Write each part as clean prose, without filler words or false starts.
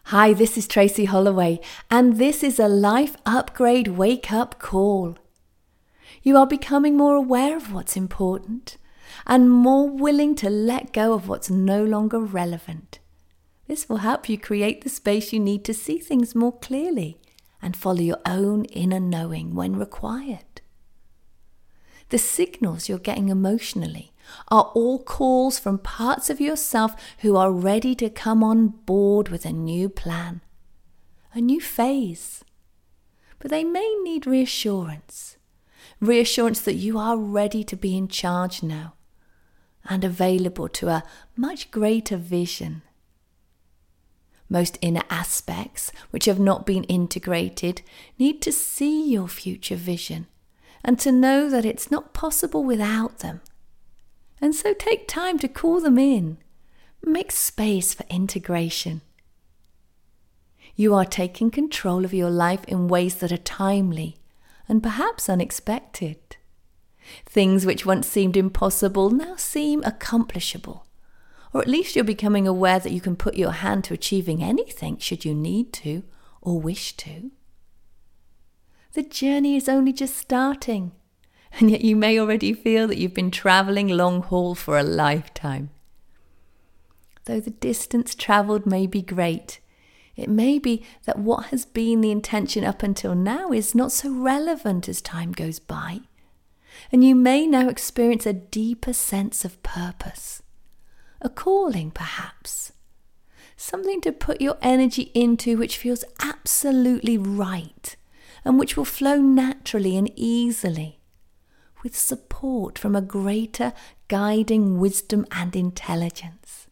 Hi, this is Tracy Holloway, and this is a Life Upgrade Wake Up Call. You are becoming more aware of what's important and more willing to let go of what's no longer relevant. This will help you create the space you need to see things more clearly and follow your own inner knowing when required. The signals you're getting emotionally are all calls from parts of yourself who are ready to come on board with a new plan, a new phase. But they may need reassurance that you are ready to be in charge now and available to a much greater vision. Most inner aspects which have not been integrated need to see your future vision and to know that it's not possible without them. And so take time to call them in. Make space for integration. You are taking control of your life in ways that are timely and perhaps unexpected. Things which once seemed impossible now seem accomplishable. Or at least you're becoming aware that you can put your hand to achieving anything should you need to or wish to. The journey is only just starting. And yet you may already feel that you've been travelling long haul for a lifetime. Though the distance travelled may be great, it may be that what has been the intention up until now is not so relevant as time goes by. And you may now experience a deeper sense of purpose. A calling, perhaps. Something to put your energy into which feels absolutely right and which will flow naturally and easily, with support from a greater guiding wisdom and intelligence.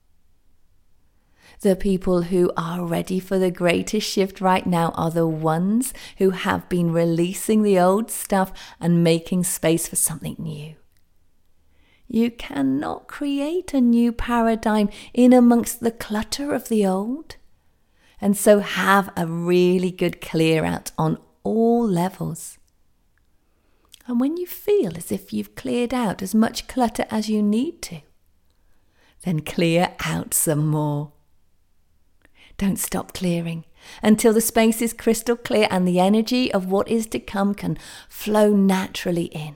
The people who are ready for the greatest shift right now are the ones who have been releasing the old stuff and making space for something new. You cannot create a new paradigm in amongst the clutter of the old, and so have a really good clear out on all levels. And when you feel as if you've cleared out as much clutter as you need to, then clear out some more. Don't stop clearing until the space is crystal clear and the energy of what is to come can flow naturally in.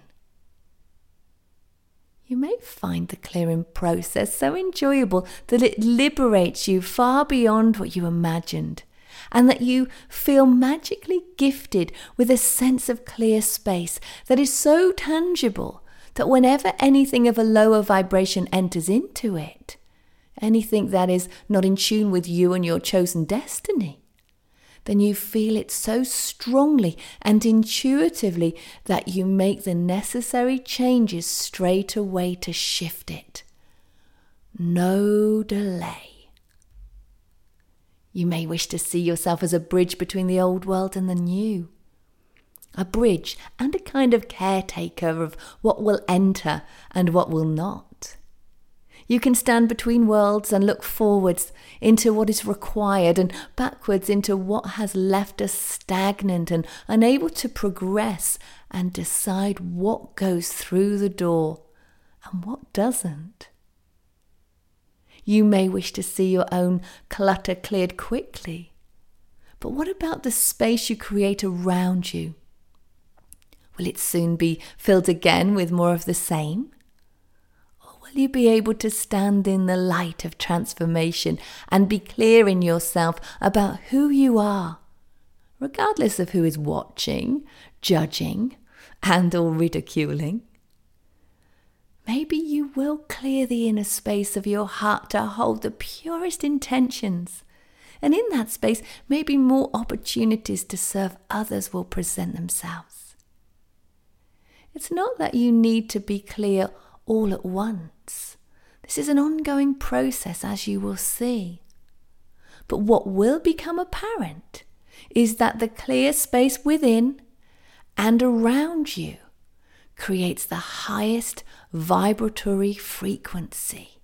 You may find the clearing process so enjoyable that it liberates you far beyond what you imagined, and that you feel magically gifted with a sense of clear space that is so tangible that whenever anything of a lower vibration enters into it, anything that is not in tune with you and your chosen destiny, then you feel it so strongly and intuitively that you make the necessary changes straight away to shift it. No delay. You may wish to see yourself as a bridge between the old world and the new. A bridge and a kind of caretaker of what will enter and what will not. You can stand between worlds and look forwards into what is required and backwards into what has left us stagnant and unable to progress, and decide what goes through the door and what doesn't. You may wish to see your own clutter cleared quickly, but what about the space you create around you? Will it soon be filled again with more of the same? Or will you be able to stand in the light of transformation and be clear in yourself about who you are, regardless of who is watching, judging, and/or ridiculing? Maybe you will clear the inner space of your heart to hold the purest intentions. And in that space, maybe more opportunities to serve others will present themselves. It's not that you need to be clear all at once. This is an ongoing process, as you will see. But what will become apparent is that the clear space within and around you creates the highest vibratory frequency.